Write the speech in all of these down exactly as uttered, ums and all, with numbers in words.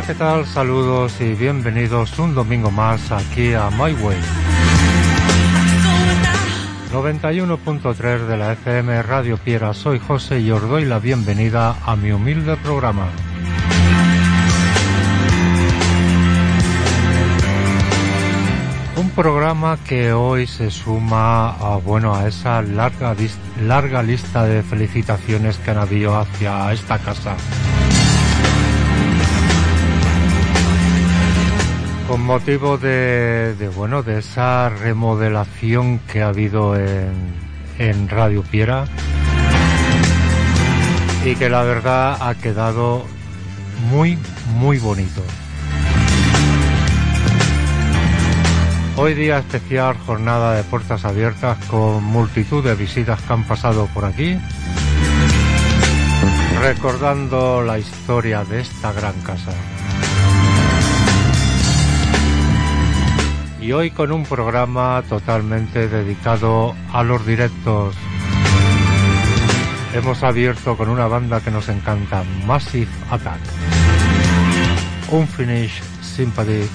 ¿qué tal? Saludos y bienvenidos un domingo más aquí a My Way. noventa y uno punto tres de la F M Radio Piera. Soy José y os doy la bienvenida a mi humilde programa. Un programa que hoy se suma a, bueno, a esa larga, larga lista de felicitaciones que han habido hacia esta casa. Con motivo de, de bueno de esa remodelación que ha habido en, en Radio Piera y que la verdad ha quedado muy muy bonito. Hoy día especial, jornada de puertas abiertas con multitud de visitas que han pasado por aquí, recordando la historia de esta gran casa. Y hoy con un programa totalmente dedicado a los directos. Hemos abierto con una banda que nos encanta, Massive Attack. Unfinished Sympathy.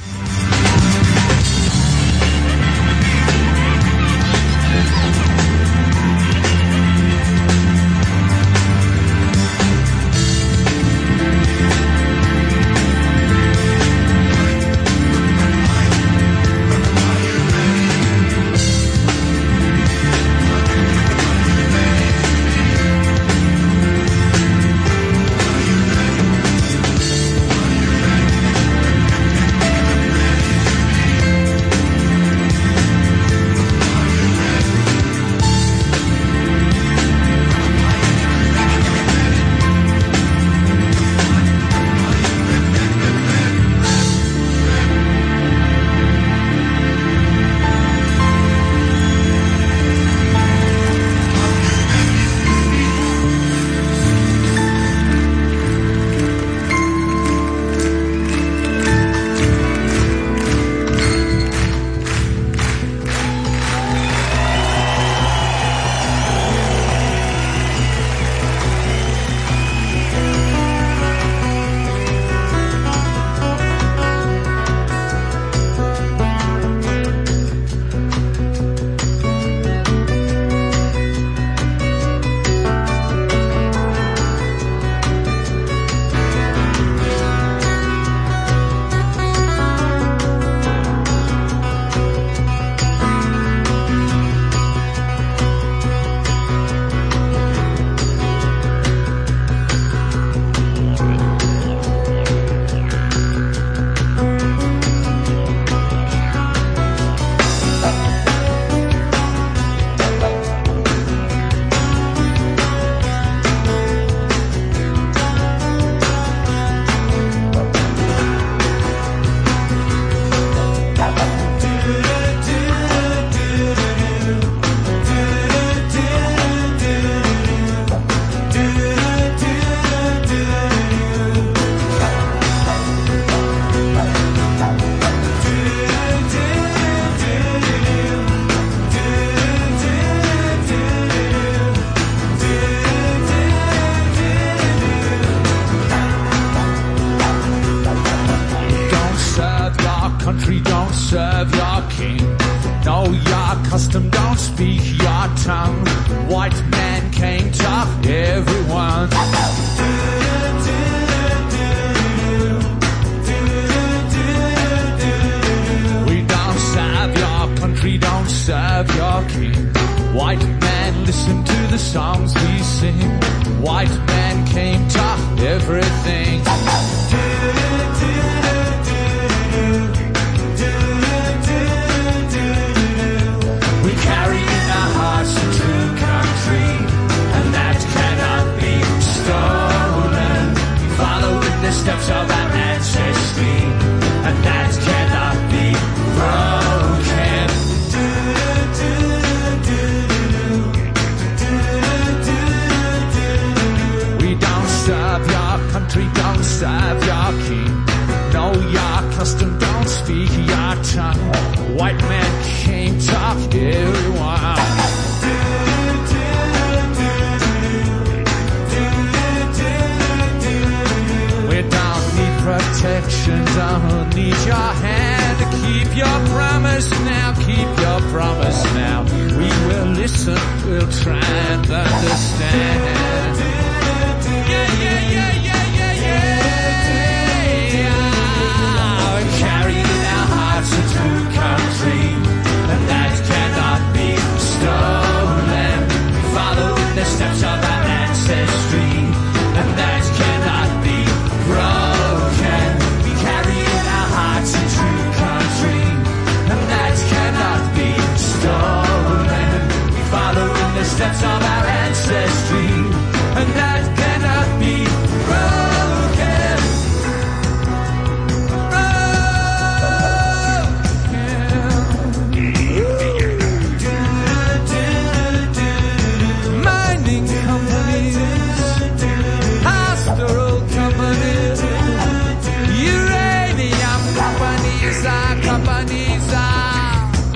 protection, don't need your hand to keep your promise now, keep your promise now. We will listen, we'll try and understand. Yeah, yeah, yeah, yeah, yeah, yeah. We carry in our hearts a true country, and that cannot be stolen. Follow in the steps of our ancestry, and that cannot be broken. We carry in our hearts a true country, and that cannot be stolen. We follow in the steps of our ancestry, and that cannot be broken. Mining companies, pastoral companies, uranium companies, our companies are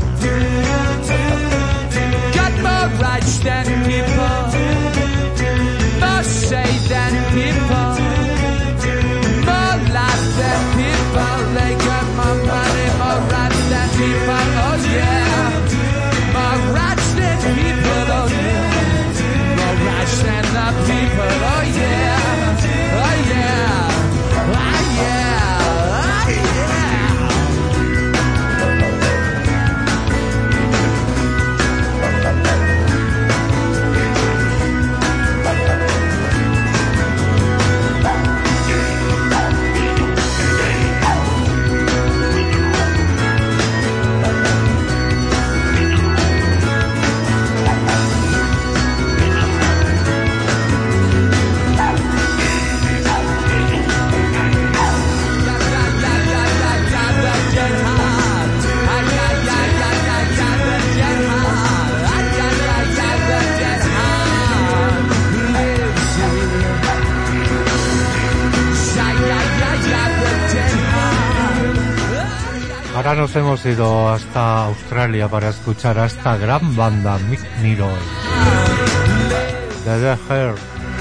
got more rights than people, more say than people, more life than people. They got more money, more rights than people. Oh yeah, more rights than people. Oh yeah, more rights than the people. Oh yeah, oh yeah, oh yeah, oh yeah. Ahora nos hemos ido hasta Australia para escuchar a esta gran banda, Mick Mirror, de The Hair.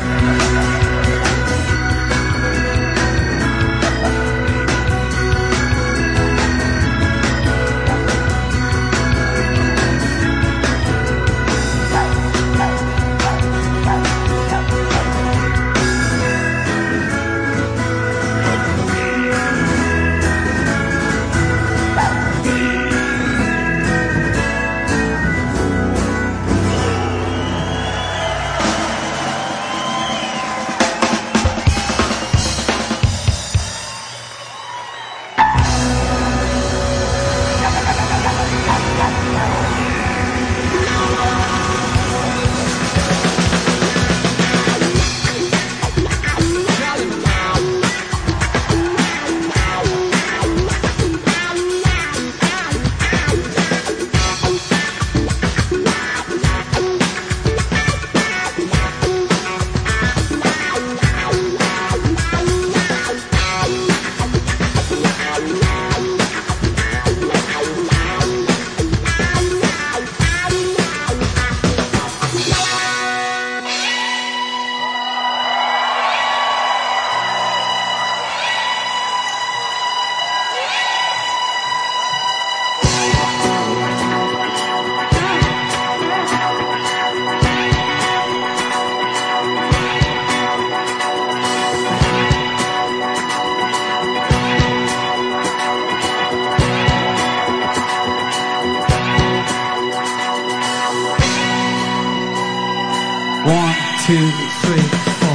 two, three, four.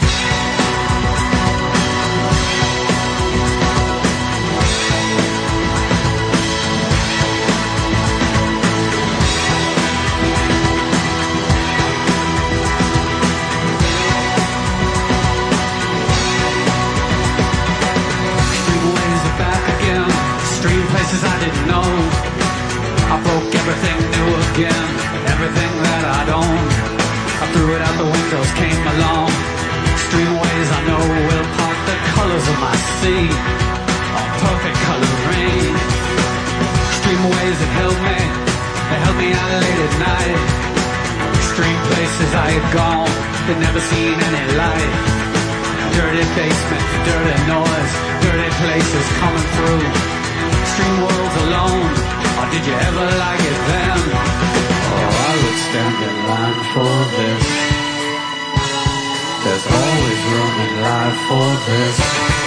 Streetways are back again, street places I didn't know. I broke everything new again, everything that I'd owned. I threw it out the windows, came along. Streamways I know will part the colors of my sea, a perfect color rain. Streamways that held me, they held me out late at night. Stream places I had gone, they'd never seen any light. Dirty basements, dirty noise, dirty dirty places coming through. Stream worlds alone, or did you ever like it then? Oh, I would stand in line for this. There's always room in life for this.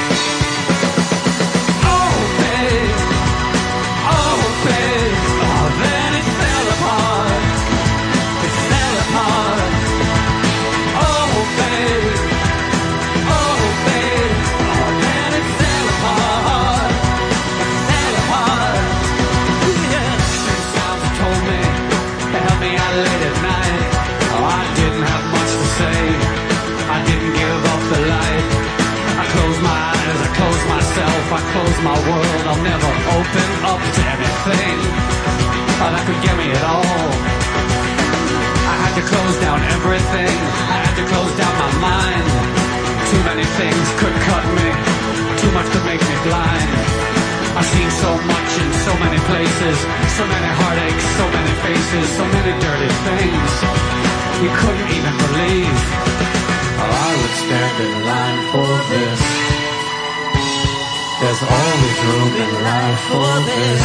Oh, babe, oh, babe, oh, then it fell apart. It fell apart. Oh, babe, oh, babe, oh, then it fell apart. It fell apart. Yeah. Street sounds told me to help me out late at night. Oh, I didn't have much to say. I didn't give up the light. I closed my eyes, I closed myself, I closed my world. I'll never open up to anything oh, that could get me at all. I had to close down everything. I had to close down my mind. Too many things could cut me. Too much could make me blind. I've seen so much in so many places. So many heartaches, so many faces, so many dirty things you couldn't even believe. Oh, I would stand in line for this. There's always room in life for this.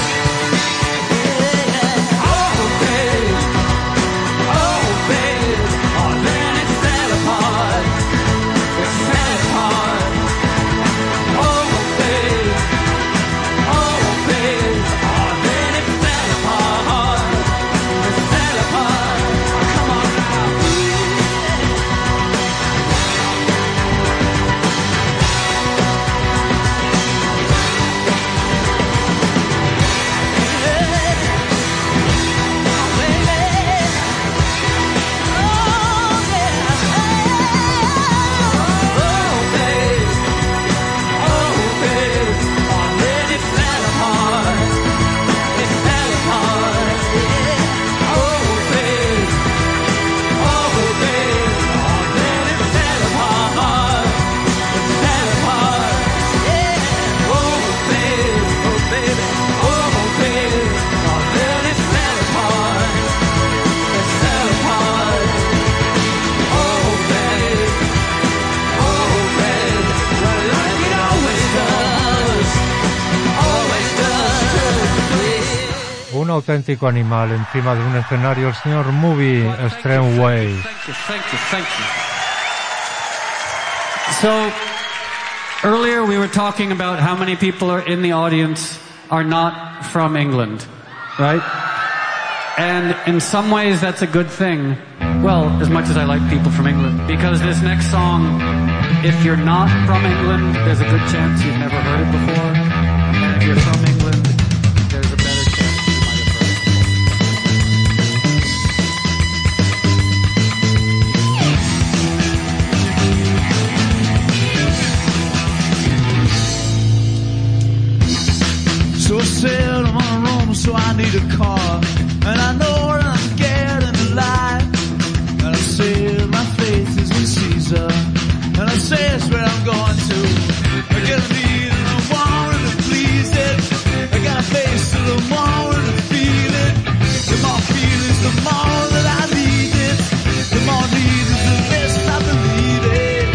Oh, babe, oh, babe, oh, then it fell apart. It fell apart. Oh, babe, oh, babe, oh, then it fell apart. It fell apart. Come on now. Un auténtico animal encima de un escenario, el señor Movie Strangway. Thank you, thank you, thank you. So, earlier we were talking about how many people are in the audience are not from England, right? And in some ways that's a good thing. Well, as much as I like people from England, because this next song, if you're not from England, there's a good chance you've never heard it before. And if you're from England, there's a better chance you might have heard it. So I said I'm on a roam, so I need a car. And I know where I'm getting the light. And I said my faith is in Caesar. And I say it's where I'm going to. I get a need and I want to please it. I got a face and I want to feel it. The more feelings, the more that I need it. The more need is the less I believe it.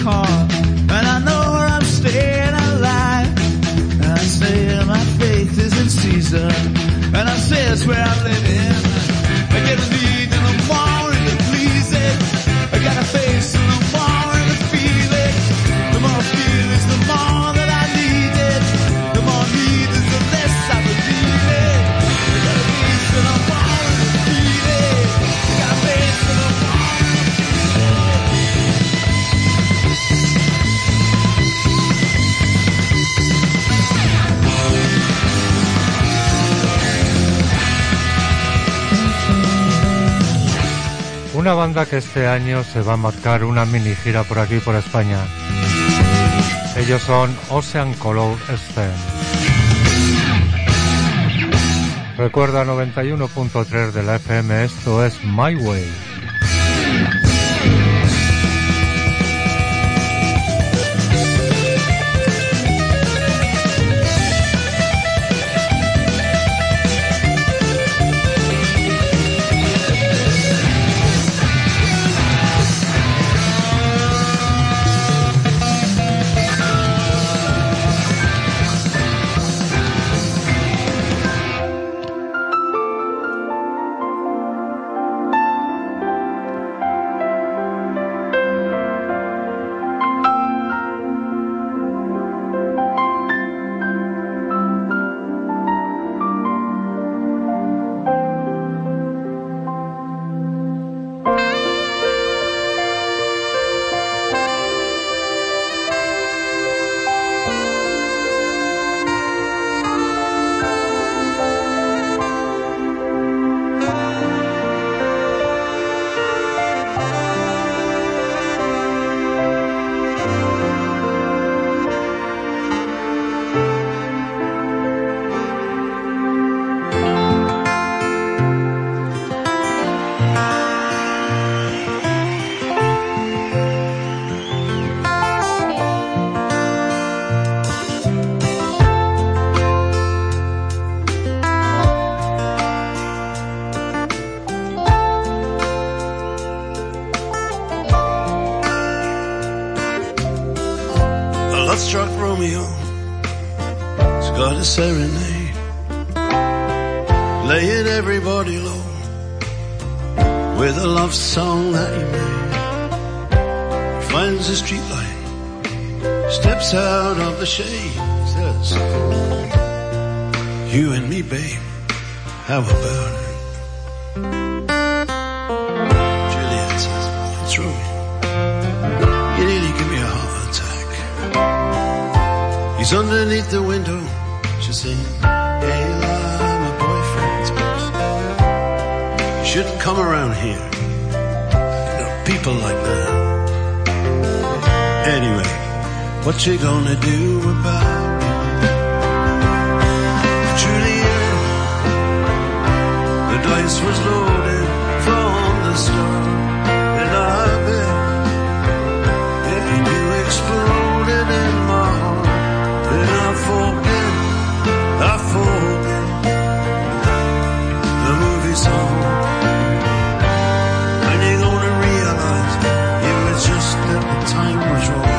car, and I know where I'm staying alive. And I say my faith is in Caesar, and I say it's where I'm living. I get a need in the morning to please it. I got a face in the morning to feel it. The more I feel is the more that I need it. The more I need is the less I believe it. I got a face in the morning to feel it. I got a face in the morning to feel it. Una banda que este año se va a marcar una mini gira por aquí, por España. Ellos son Ocean Color Scene. Recuerda noventa y uno punto tres de la F M, esto es My Way. Struck Romeo, he's got a serenade, laying everybody low with a love song that he made. He finds a street light, steps out of the shade, says, you and me, babe, how about it? Juliet says, it's Romeo, you nearly give me a heart attack. He's underneath the window, she's saying, hey, I'm my boyfriend's boss. You shouldn't come around here. No people like that. Anyway, what you gonna do about it? Juliet, the dice was loaded from the start, and I bet if you exploded in my heart, and I forget, I forget the movie song. When you gonna realize it was just that the time was wrong?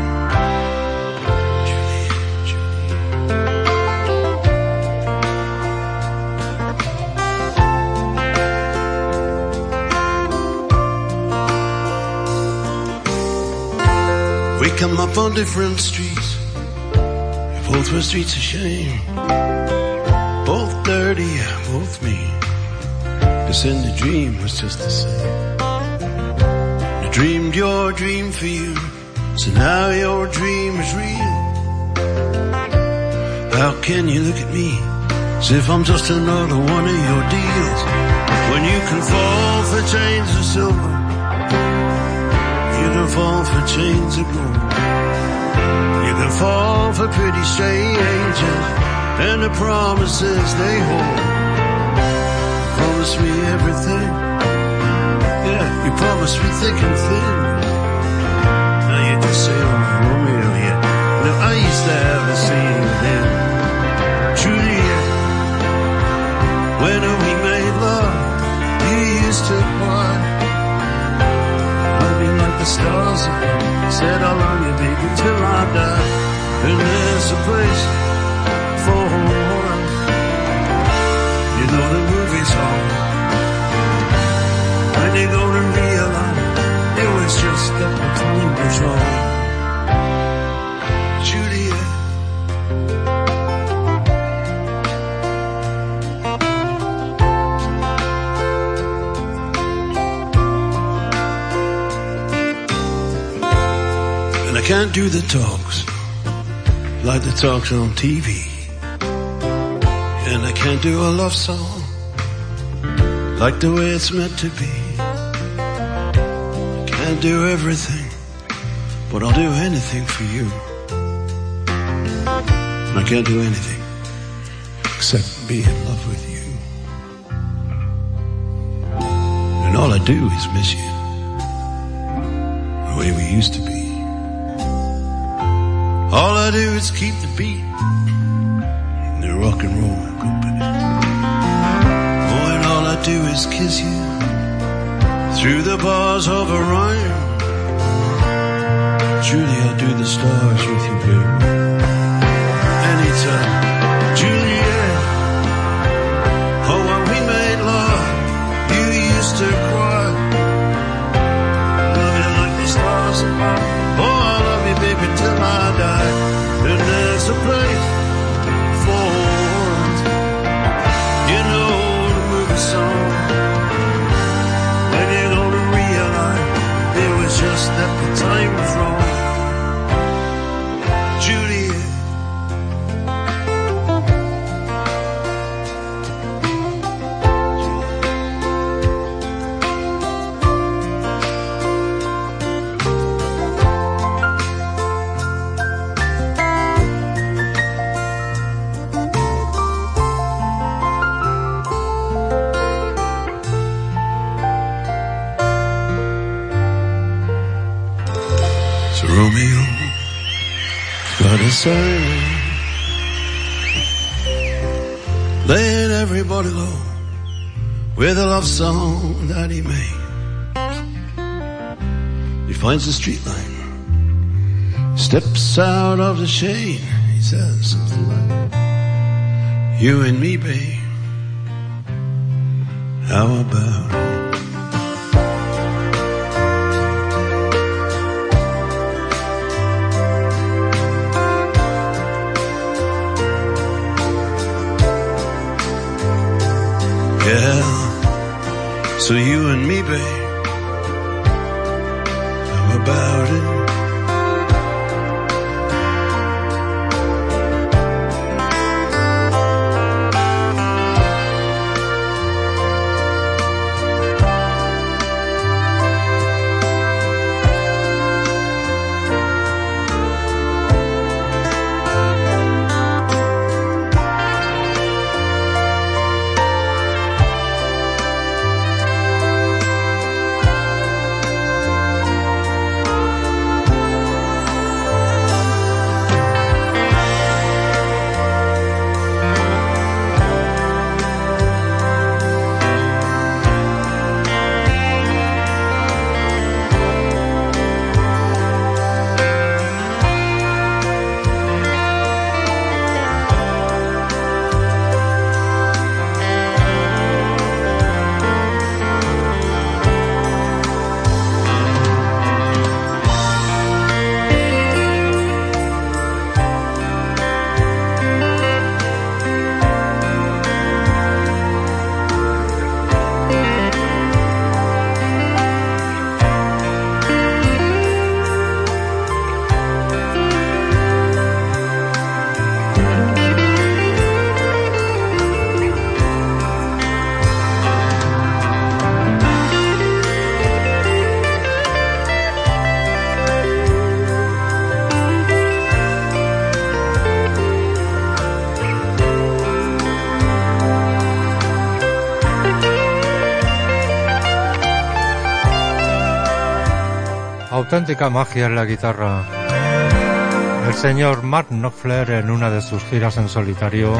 Juliet, Juliet. We come up on different streets. Both were streets of shame, both dirty, both mean. Cause in the dream was just the same. I dreamed your dream for you, so now your dream is real. How can you look at me as if I'm just another one of your deals? When you can fall for chains of silver, you can fall for chains of gold. You can fall for pretty strangers and the promises they hold. Promise me everything, yeah, you promise me thick and thin. Now you just say, oh, Romeo, yeah. Now I used to have a scene with him. Juliet, when we made love, you used to cry, looking like the stars said I love you, baby, till I die. And there's a place for one. You know the movie's on. When you gonna realize it was just that the time was wrong. Juliet. And I can't do the talks like the talks on T V. And I can't do a love song like the way it's meant to be. I can't do everything, but I'll do anything for you. And I can't do anything except be in love with you. And all I do is miss you, the way we used to be. All I do is keep the beat in the rock and roll company. Oh, and all I do is kiss you through the bars of a rhyme. Julie, I do the stars with you, baby. Anytime, Juliet. Oh, when we made love, you used to cry. Love you like the stars above. Oh, I love you, baby, till I die. And there's a place for us. You know the movie song. When you're gonna realize it was just that the time was wrong. Juliet. Romeo got a sign, laying everybody low with a love song that he made. He finds the street line, steps out of the shade. He says something like, you and me, babe, how about it? Yeah, so you and me, babe, how about it? Auténtica magia en la guitarra. El señor Mark Knopfler en una de sus giras en solitario,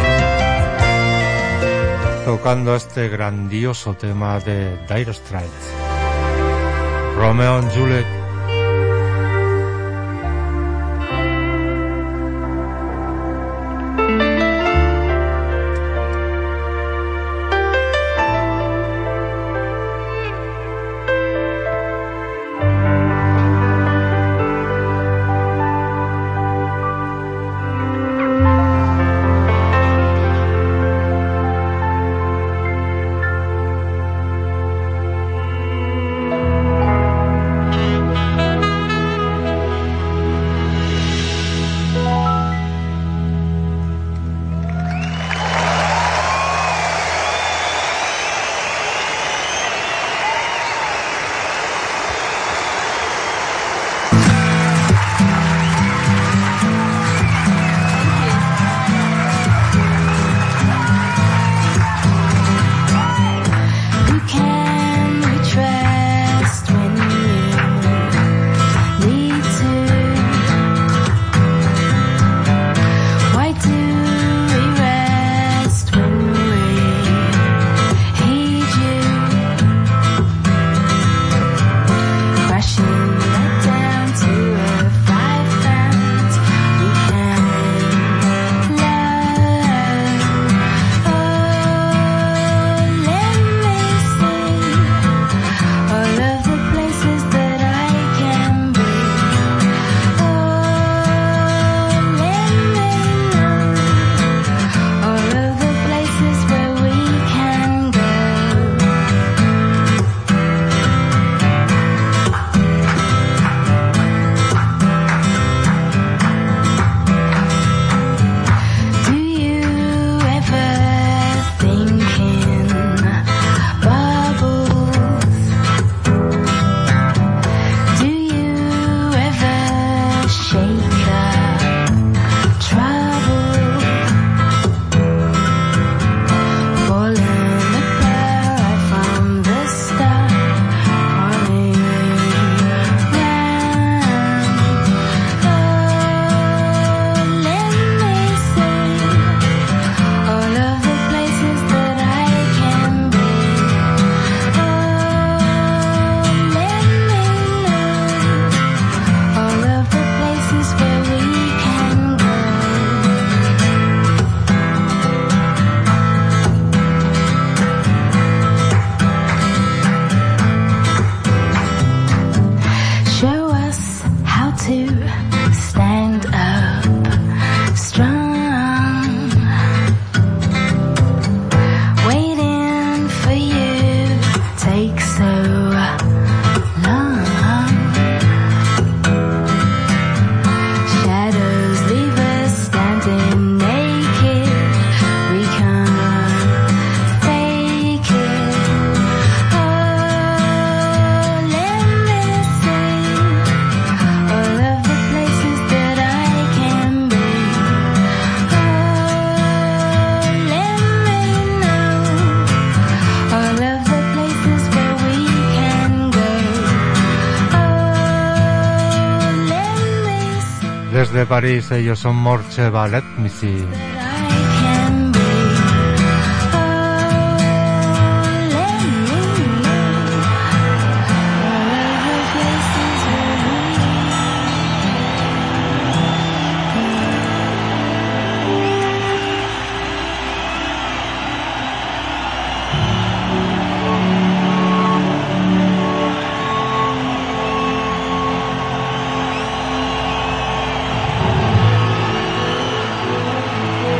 tocando este grandioso tema de Dire Straits, Romeo and Juliet. desde París, ellos son Morche Ballet Missy. Thank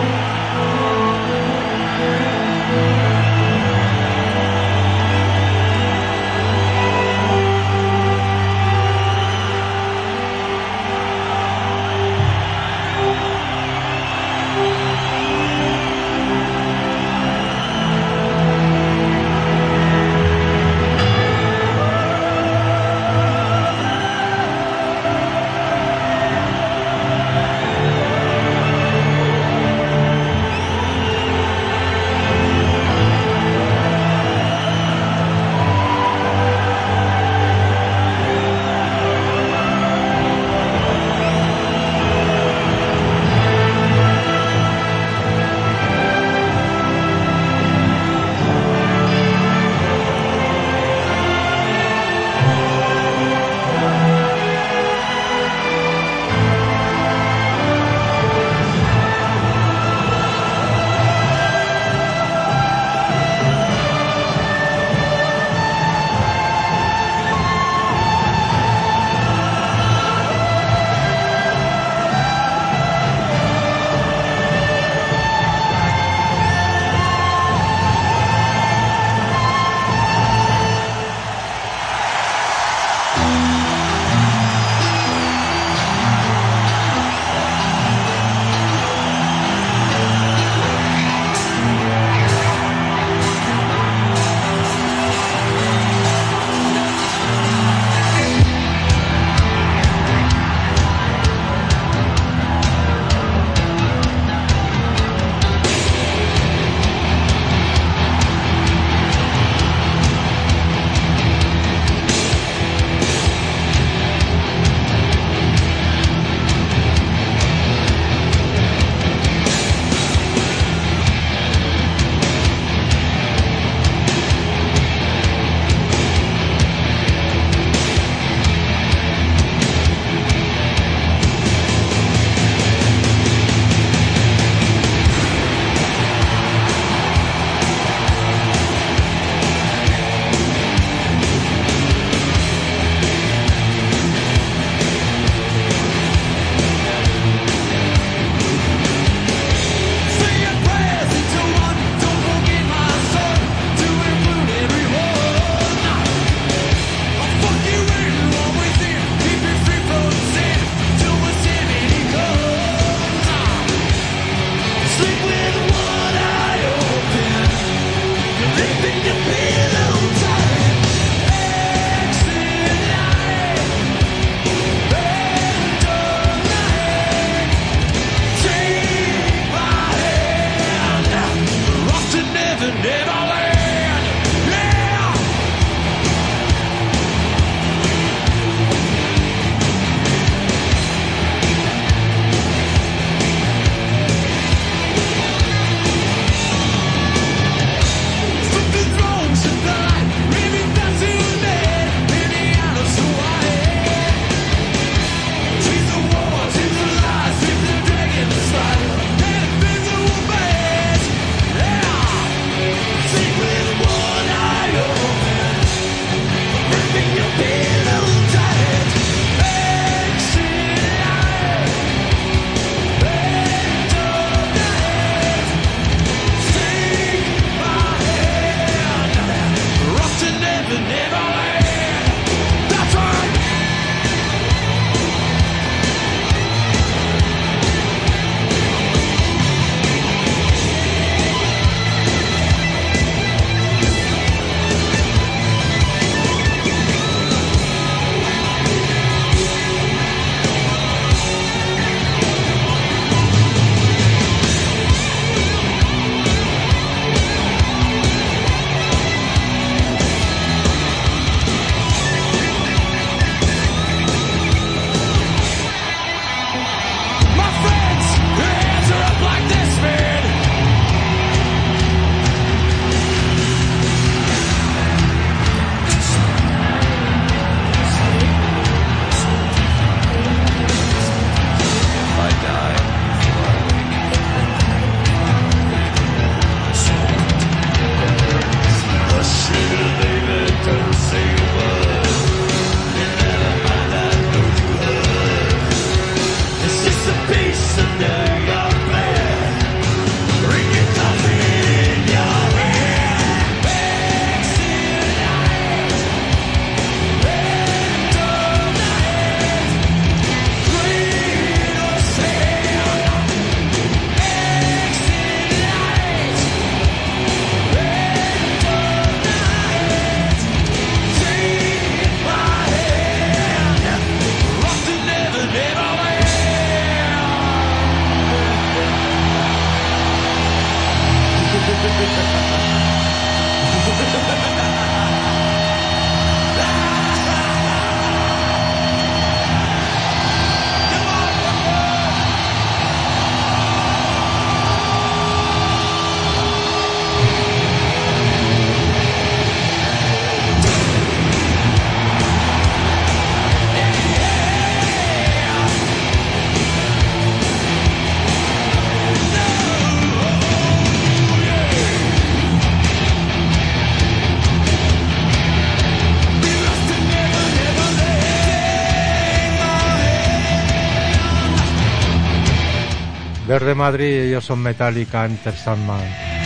Desde Madrid, ellos son Metallica, Enter Sandman.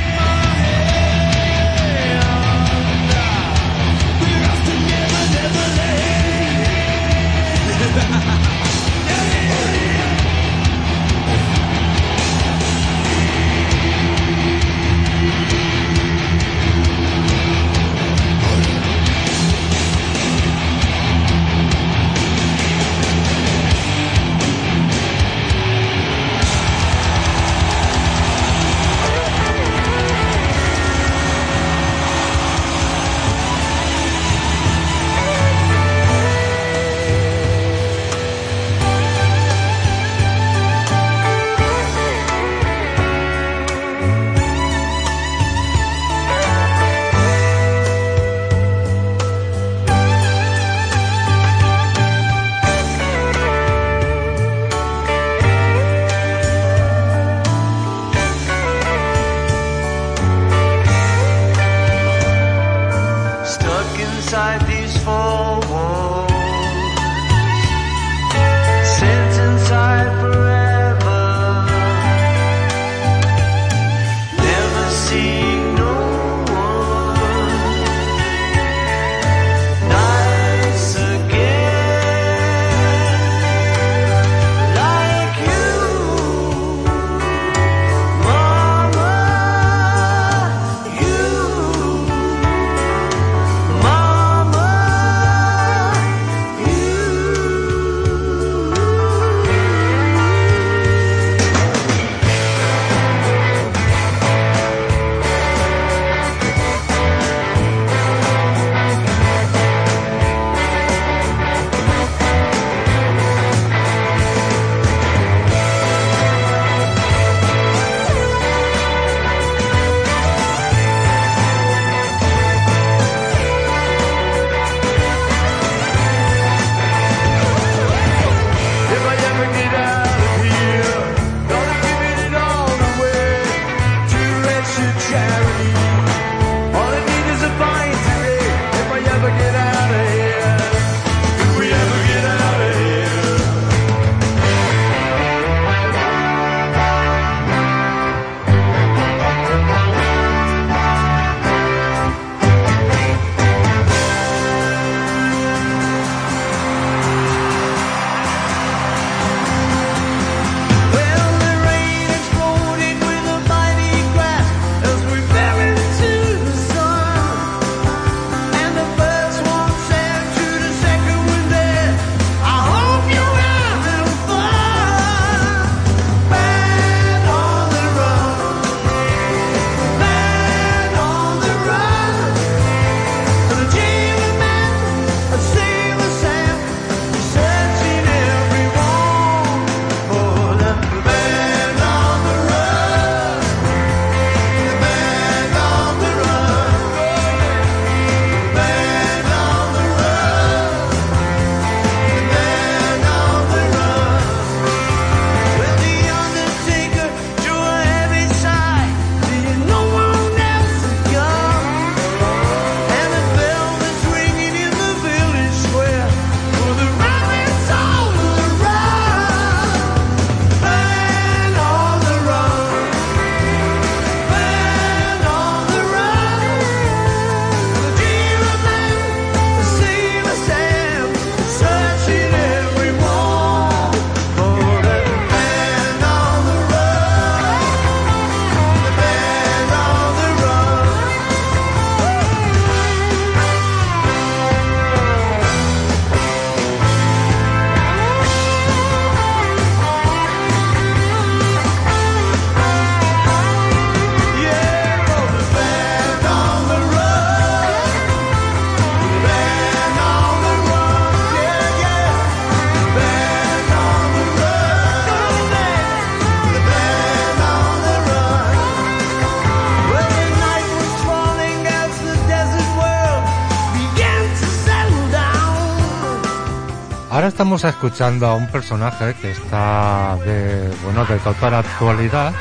Ahora estamos escuchando a un personaje que está de, bueno, de total actualidad,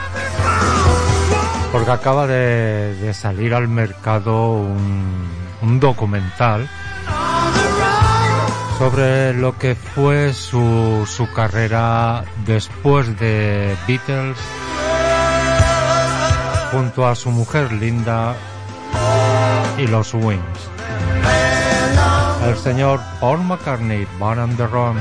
porque acaba de, de salir al mercado un, un documental sobre lo que fue su, su carrera después de Beatles, junto a su mujer Linda y los Wings. El señor Paul McCartney, Born on the Run.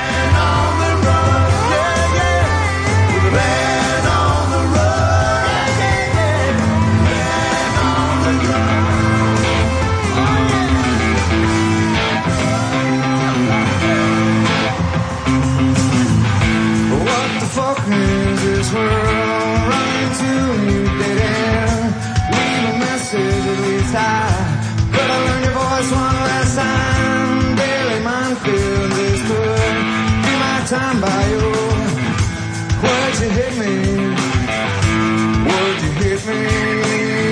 Time by you, would you hit me? Would you hit me?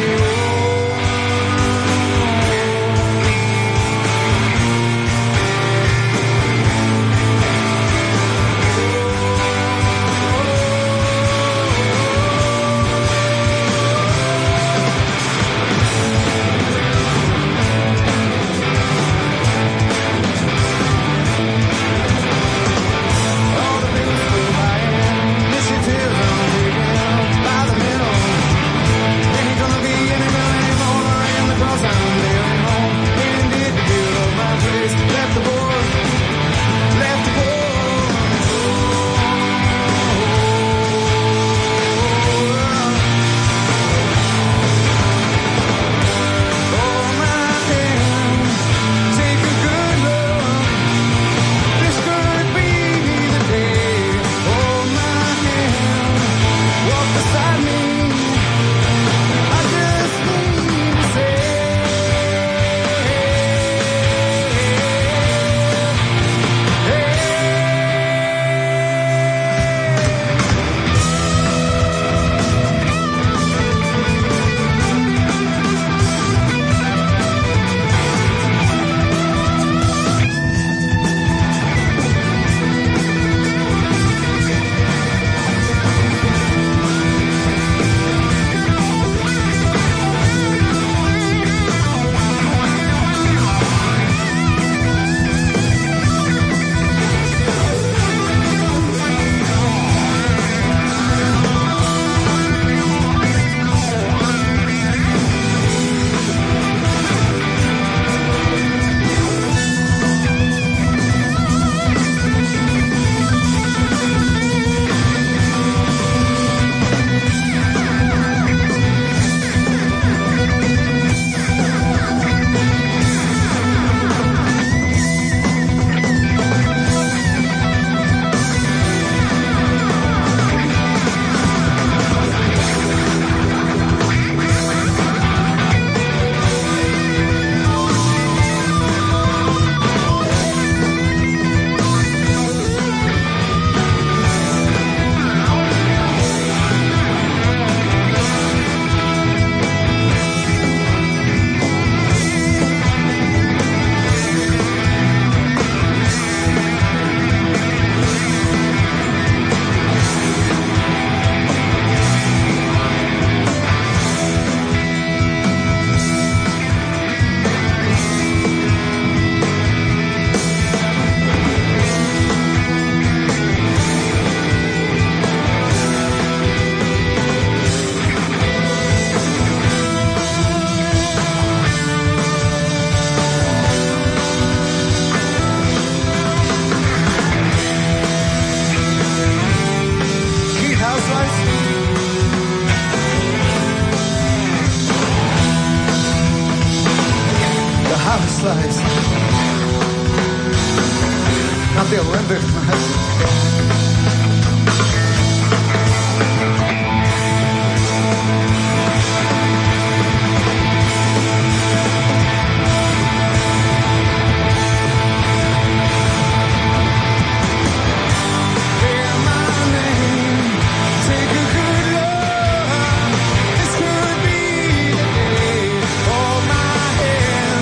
Not the Olympic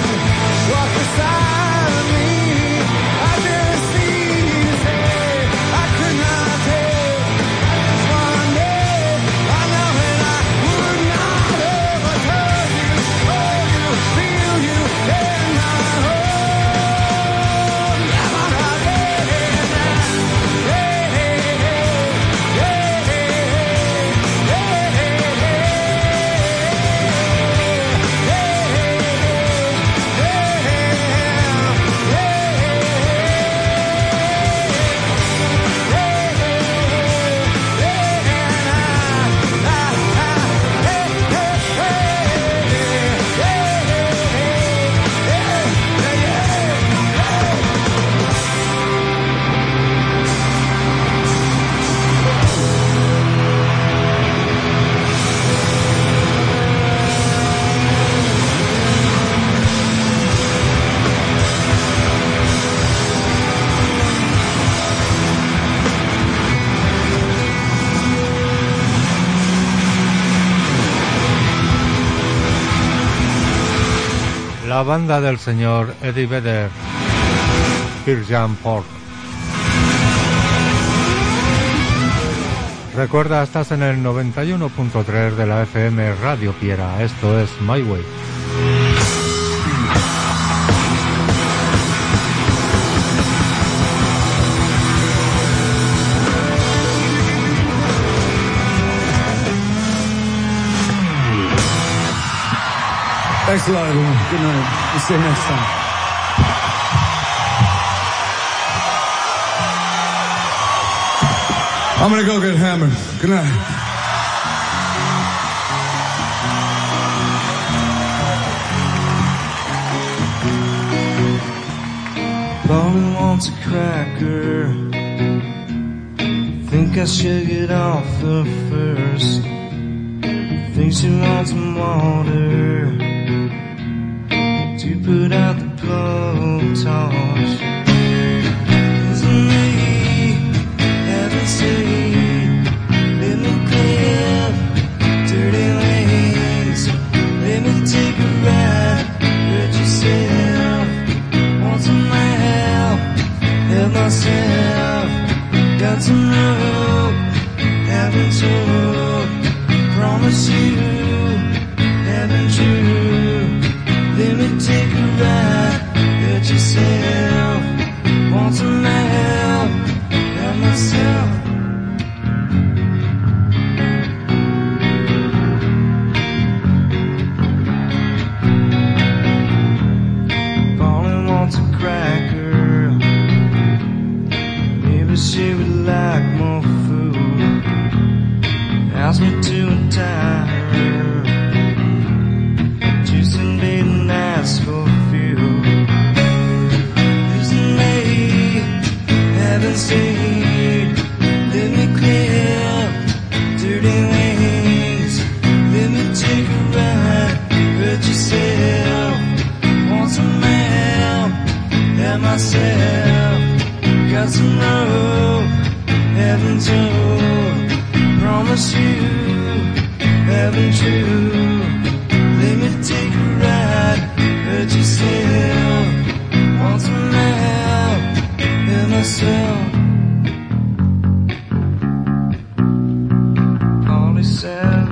I just need to say la banda del señor Eddie Vedder, Pearl Jam Pork. Recuerda, estás en el noventa y uno punto tres de la F M Radio Piera. Esto es My Way. Thanks a lot, everyone. Good night. We'll see you next time. I'm gonna go get hammered. Good night. Paulie wants a cracker. Think I should get off her first. Think she wants some water to put out the blowtorch. Isn't me, haven't seen, let me clear dirty lanes. Let me take a ride, hurt yourself. Want some help, help myself. Got some rope, haven't told. Promise you, haven't you? Let me take a ride, hurt yourself. Want some help, help myself. Paulie wants a cracker. Maybe she would like more food. Ask me to untie her. Juice and bait and ask for fuel. Losing me, haven't seen. Let me clear dirty lanes. Let me take a ride, hurt yourself. Want some help, help myself. Got some rope, haven't told. Promise you, haven't true. Let me take a ride, hurt yourself. Want some help, help myself. Paulie said,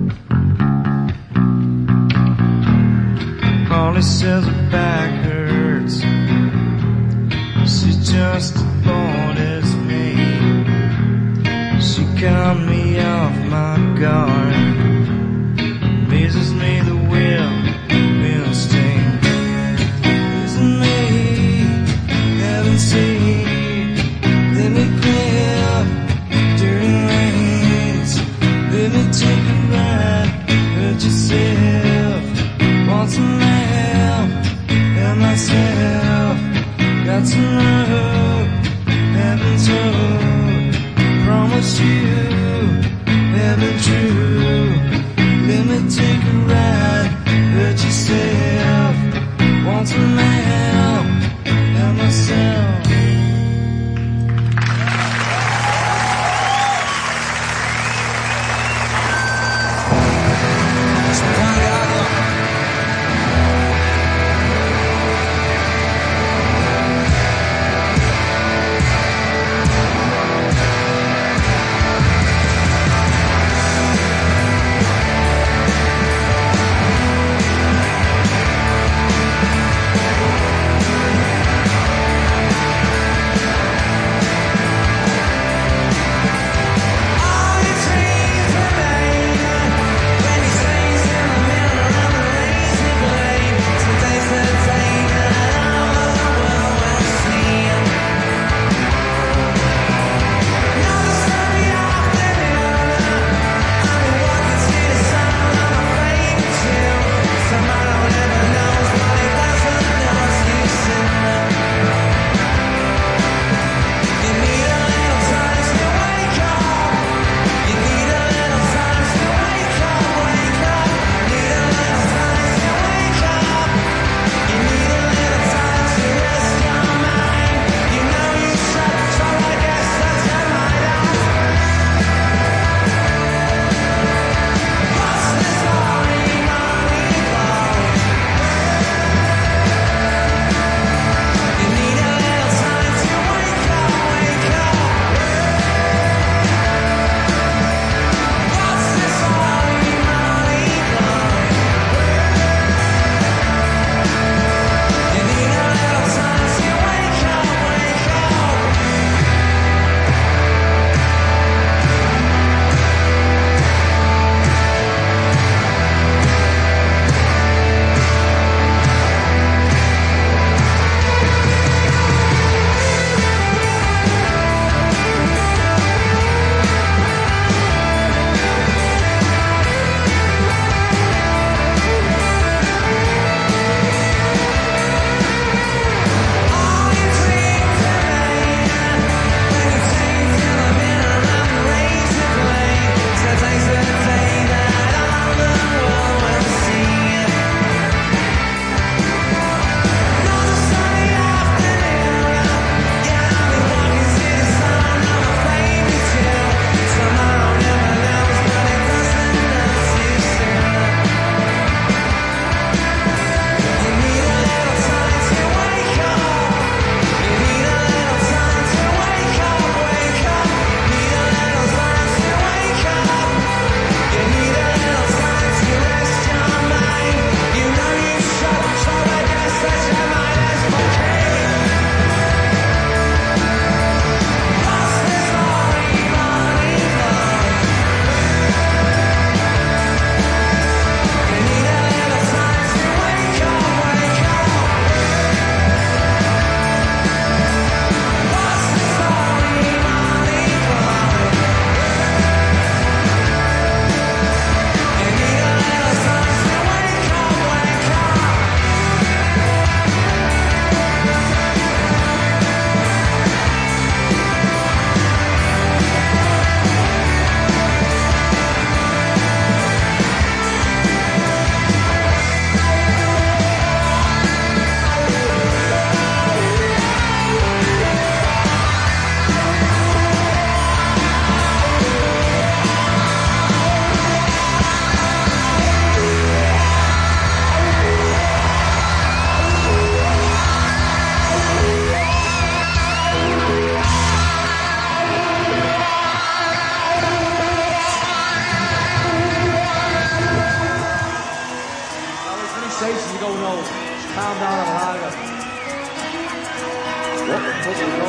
Paulie says her back hurts. She's just as bored as me. She got me off my guard. Amazes me the will instinct. Isn't me, haven't seen. Let me clear dirty lanes. Let me take a ride, hurt yourself. Want some help, help myself. Got some rope, haven't told. Promise you, haven't true. Let me take a ride, hurt yourself. Want some help, help myself.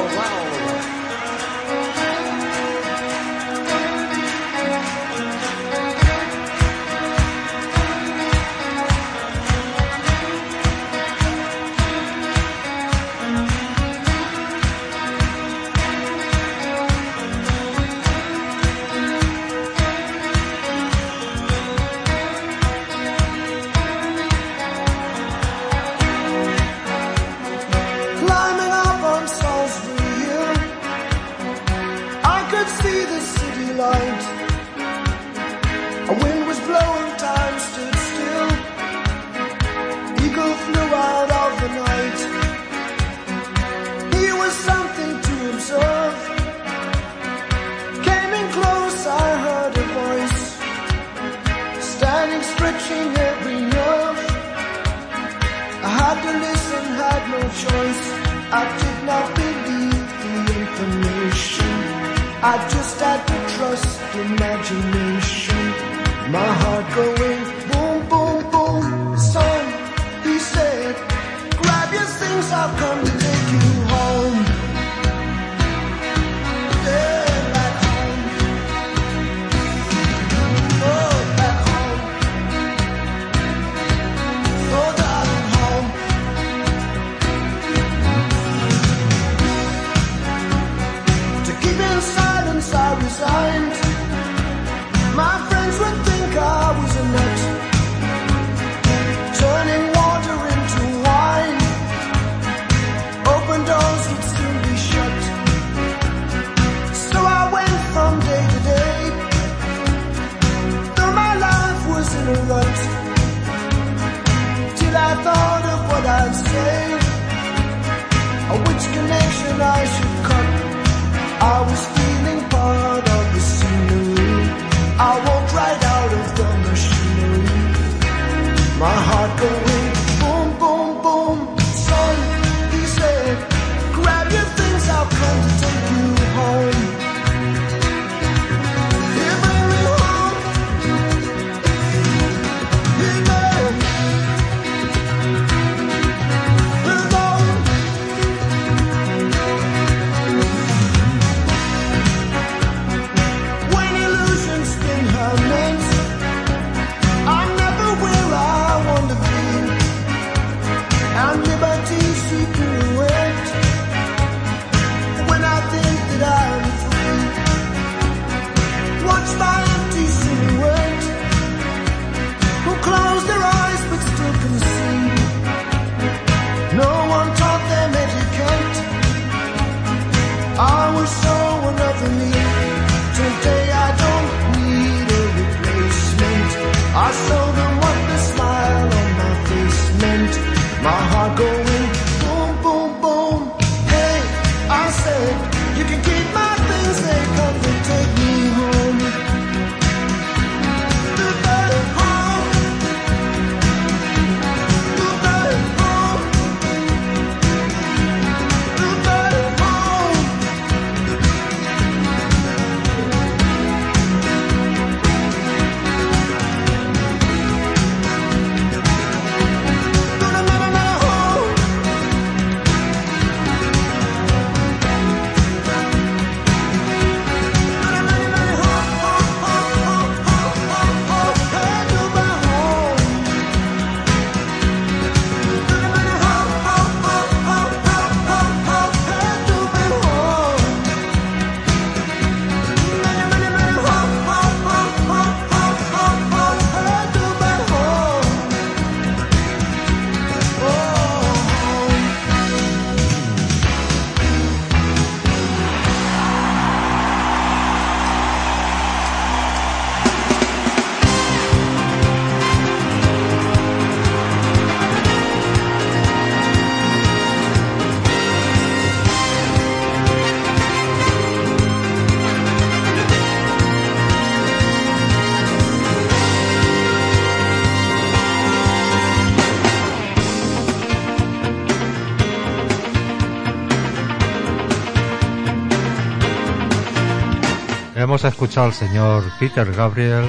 Hemos escuchado al señor Peter Gabriel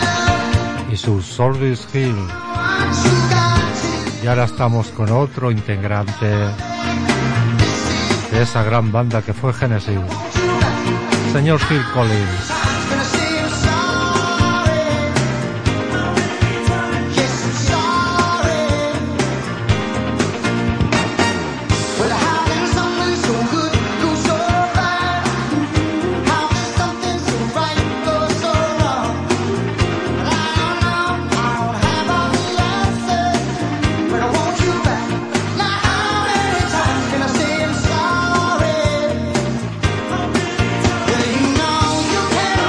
y su Soldiers Hill. Y ahora estamos con otro integrante de de esa gran banda que fue Genesis, señor Phil Collins. Well, you know you can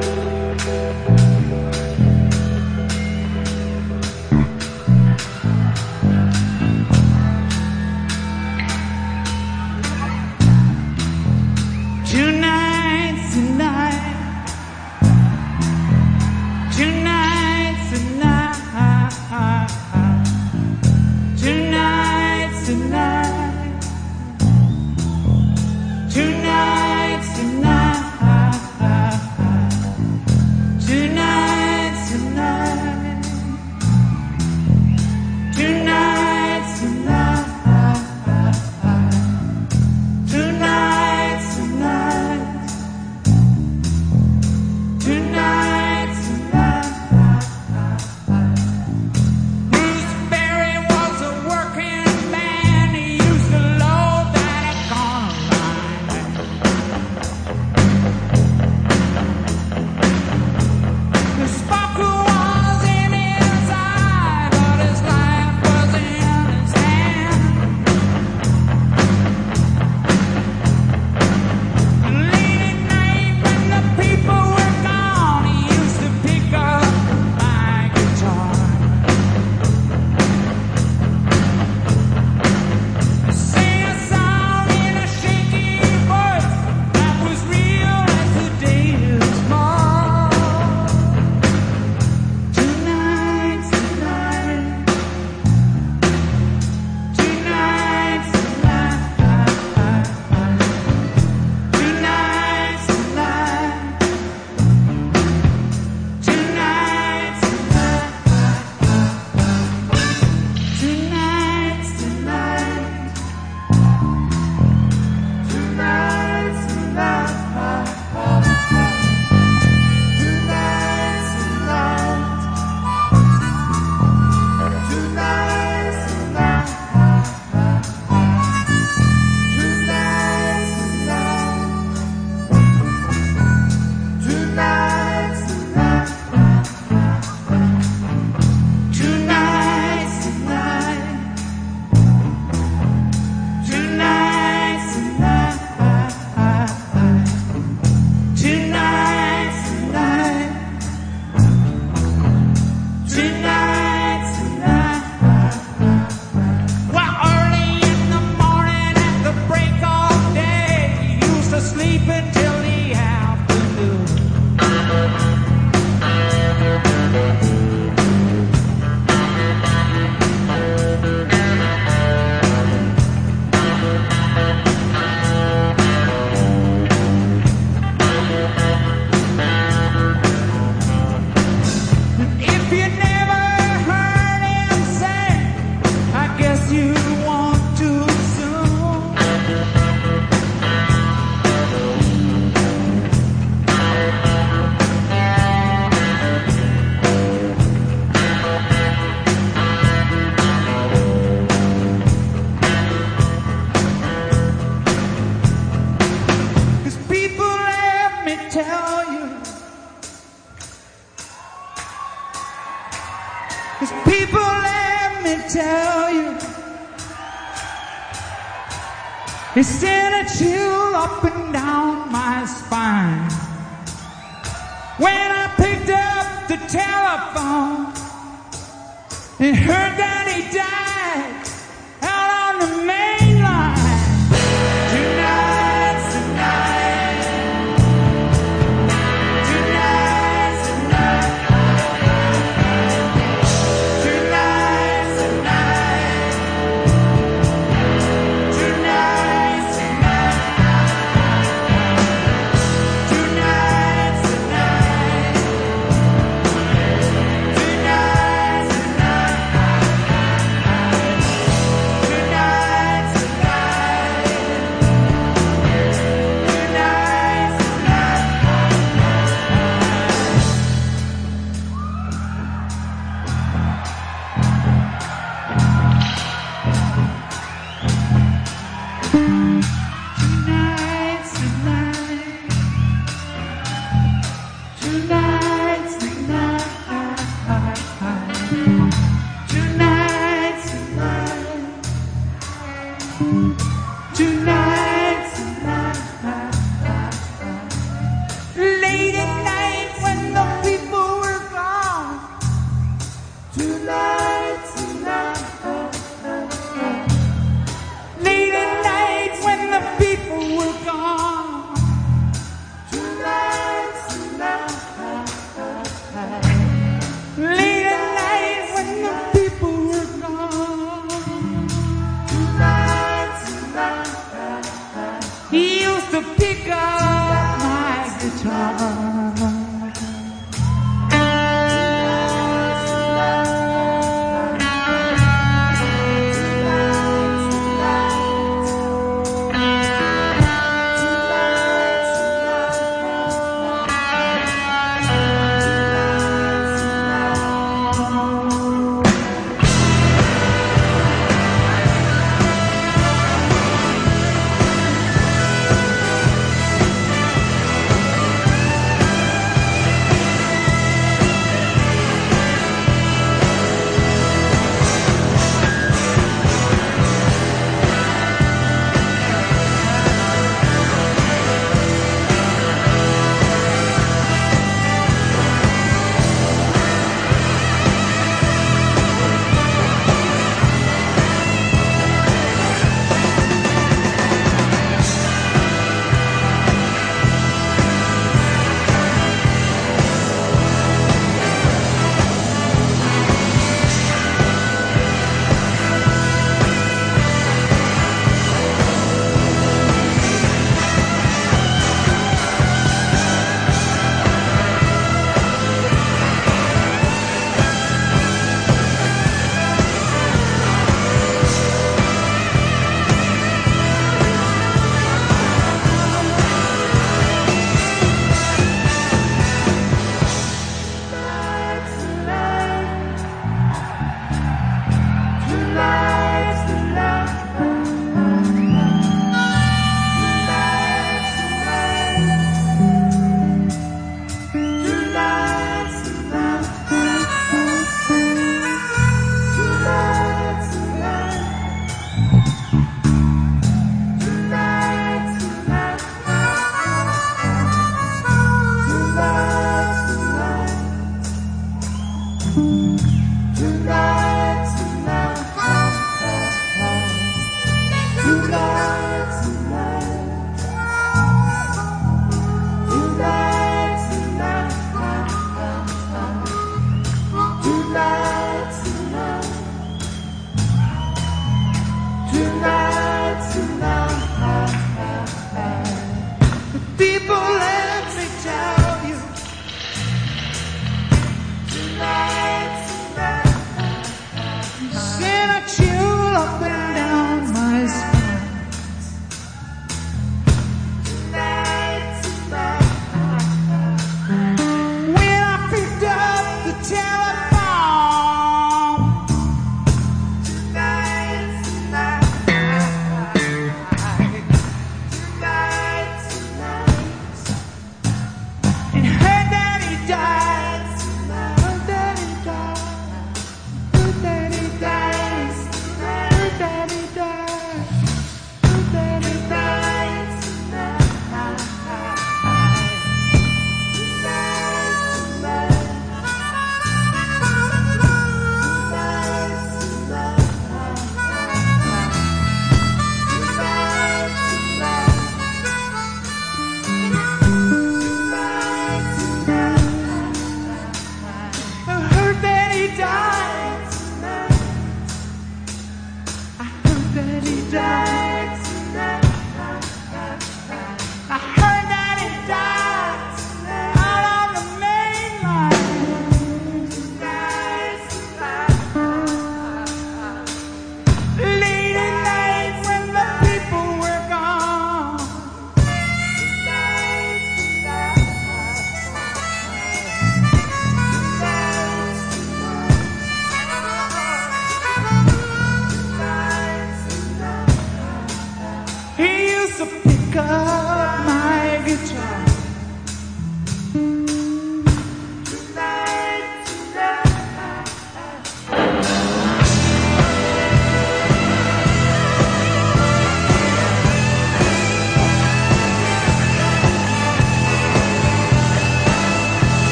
'Cause people, let me tell you, it sent a chill up and down my spine when I picked up the telephone and heard that he died out on the main line. Tonight's the night. Tonight's the night. Tonight's the night. Tonight's the night. Tonight's the night. Tonight's the night.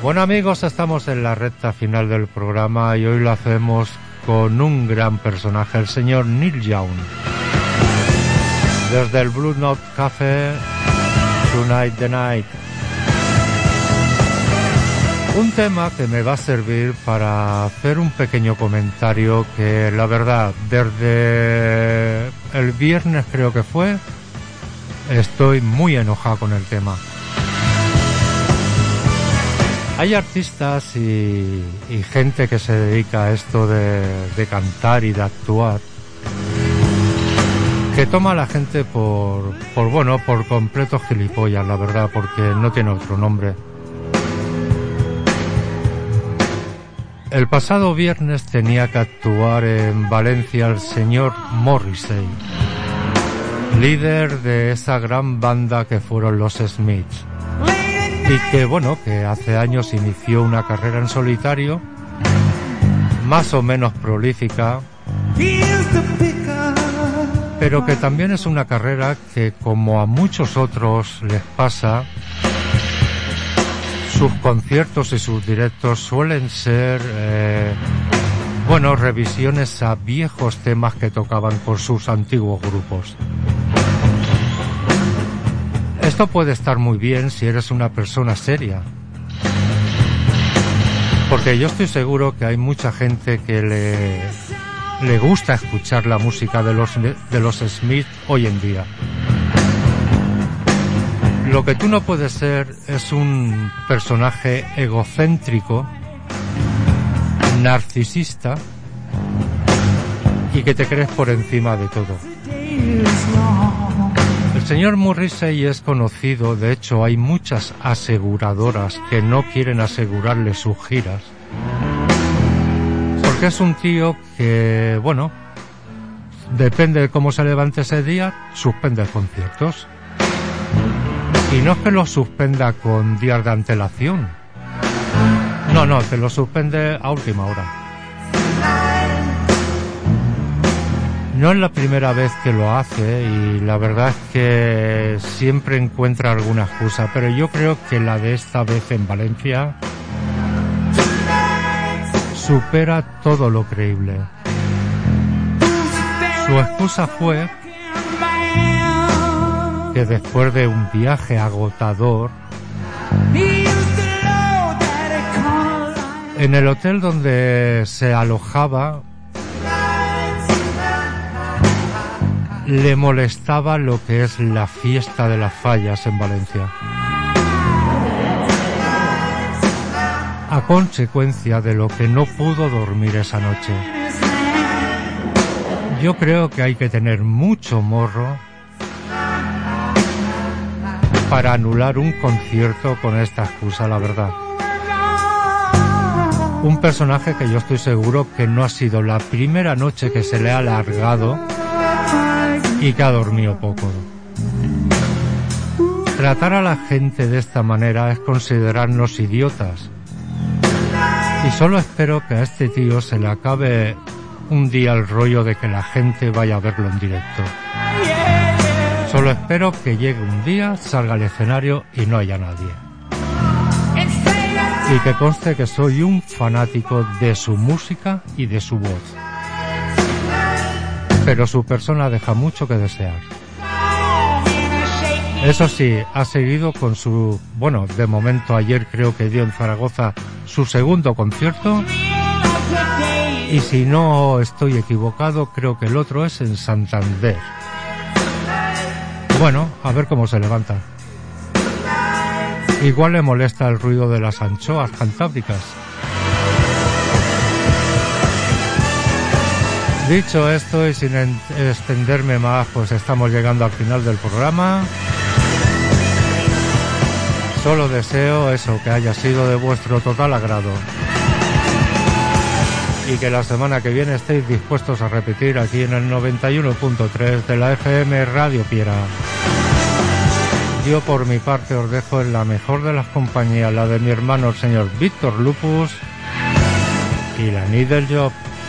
Bueno amigos, estamos en la recta final del programa y hoy lo hacemos con un gran personaje, el señor Neil Young. Desde el Blue Note Café, Tonight the Night. Un tema que me va a servir para hacer un pequeño comentario que la verdad, desde el viernes creo que fue, estoy muy enojado con el tema. Hay artistas y, y gente que se dedica a esto de, de cantar y de actuar, que toma a la gente por, por bueno, por completos gilipollas, la verdad, porque no tiene otro nombre. El pasado viernes tenía que actuar en Valencia el señor Morrissey, líder de esa gran banda que fueron los Smiths, y que bueno, que hace años inició una carrera en solitario, más o menos prolífica, pero que también es una carrera que, como a muchos otros les pasa, sus conciertos y sus directos suelen ser, eh, bueno, revisiones a viejos temas que tocaban con sus antiguos grupos. Esto puede estar muy bien si eres una persona seria, porque yo estoy seguro que hay mucha gente que le, le gusta escuchar la música de los, de los Smith hoy en día. Lo que tú no puedes ser es un personaje egocéntrico, narcisista y que te crees por encima de todo. El señor Morrissey es conocido, de hecho hay muchas aseguradoras que no quieren asegurarle sus giras, porque es un tío que, bueno, depende de cómo se levante ese día, suspende conciertos. Y no es que lo suspenda con días de antelación. No, no, te lo suspende a última hora. No es la primera vez que lo hace y la verdad es que siempre encuentra alguna excusa, pero yo creo que la de esta vez en Valencia supera todo lo creíble. Su excusa fue que después de un viaje agotador, en el hotel donde se alojaba le molestaba lo que es la fiesta de las fallas en Valencia, a consecuencia de lo que no pudo dormir esa noche. Yo creo que hay que tener mucho morro para anular un concierto con esta excusa, la verdad. Un personaje que yo estoy seguro que no ha sido la primera noche que se le ha alargado y que ha dormido poco. Tratar a la gente de esta manera es considerarnos idiotas. Y solo espero que a este tío se le acabe un día el rollo de que la gente vaya a verlo en directo. Solo espero que llegue un día, salga al escenario y no haya nadie. Y que conste que soy un fanático de su música y de su voz. Pero su persona deja mucho que desear. Eso sí, ha seguido con su... Bueno, de momento ayer creo que dio en Zaragoza su segundo concierto. Y si no estoy equivocado, creo que el otro es en Santander. Bueno, a ver cómo se levanta. Igual le molesta el ruido de las anchoas cantábricas. Dicho esto y sin extenderme más, pues estamos llegando al final del programa. Solo deseo eso, que haya sido de vuestro total agrado. Y que la semana que viene estéis dispuestos a repetir aquí en el noventa y uno punto tres de la F M Radio Piera. Yo por mi parte os dejo en la mejor de las compañías, la de mi hermano el señor Víctor Lupus y la Needle Job.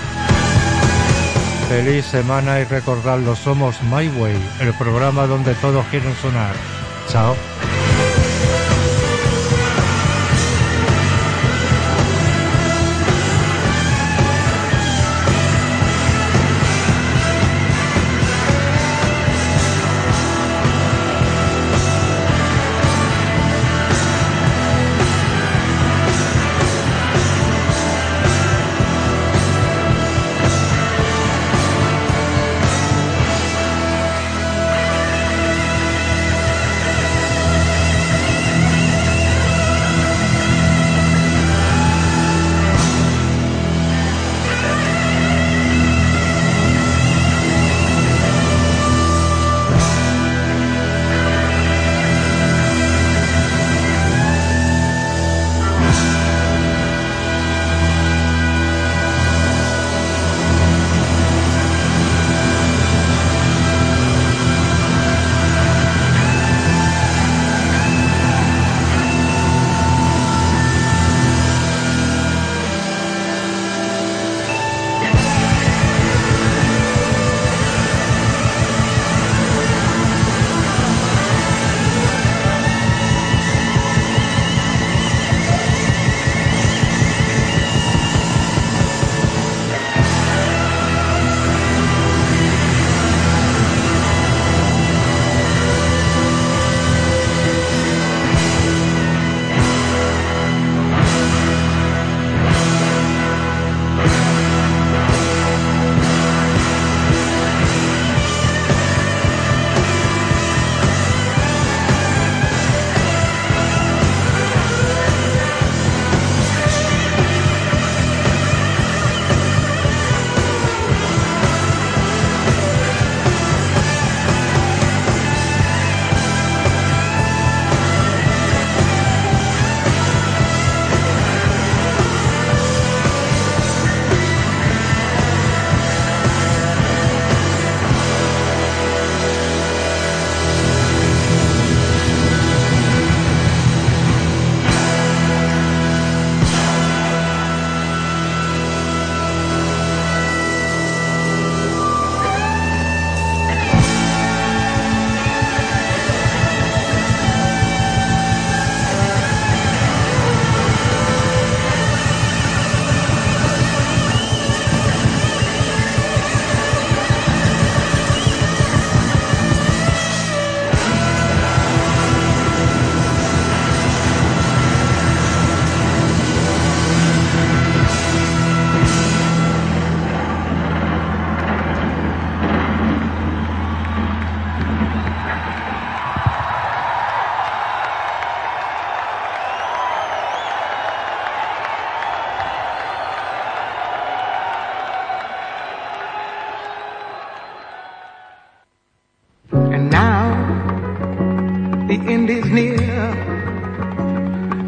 Feliz semana y recordadlo, somos My Way, el programa donde todos quieren sonar. Chao.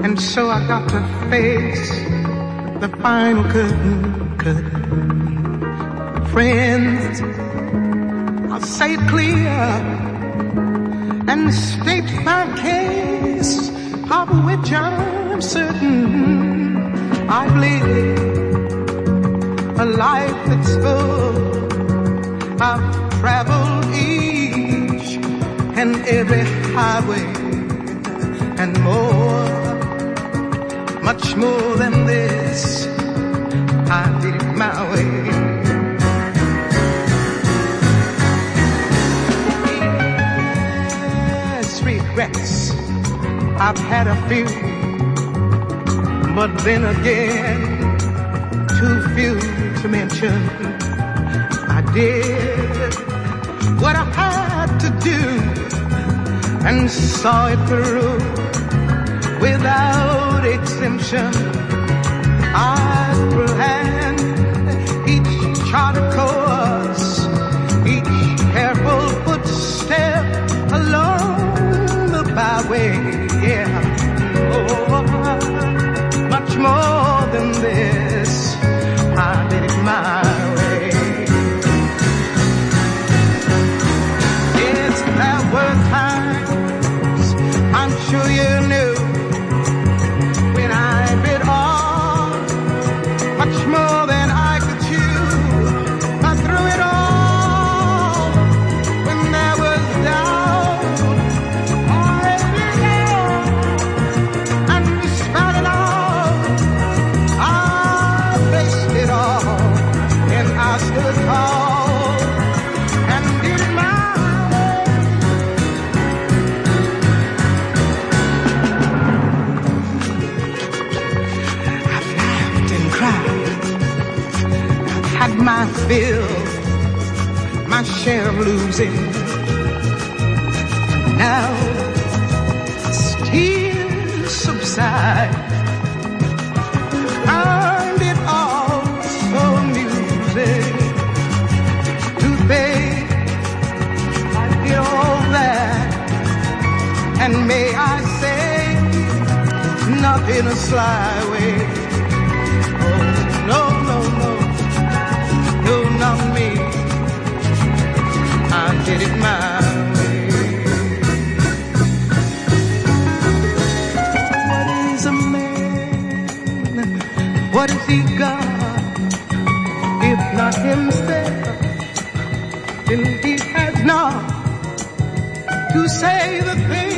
And so I got to face the final curtain, curtain. Friends, I'll say it clear and state my case, of which I'm certain. I've lived a life that's full. I've traveled each and every highway and more, much more than this. I did it my way. Yes, regrets, I've had a few, but then again, too few to mention. I did what I had to do and saw it through without exemption. I planned each charted course, each careful footstep along the byway. Yeah, oh, much more than this, I did it my way. Yes, there were times, I'm sure you knew, when I bit off much more than I could chew. I threw it all when there was doubt. I did it all, and despite it all, I faced it all, and I stood tall and did it my way. I've laughed and cried, I've had my fill, my share of losing. Now tears subside. Find it all so amusing to think I did all that, and may I say, not in a sly way. Oh, no, no, no, no, not me. I did it my way. What is a man? What has he got? If not himself, then he has not to say the thing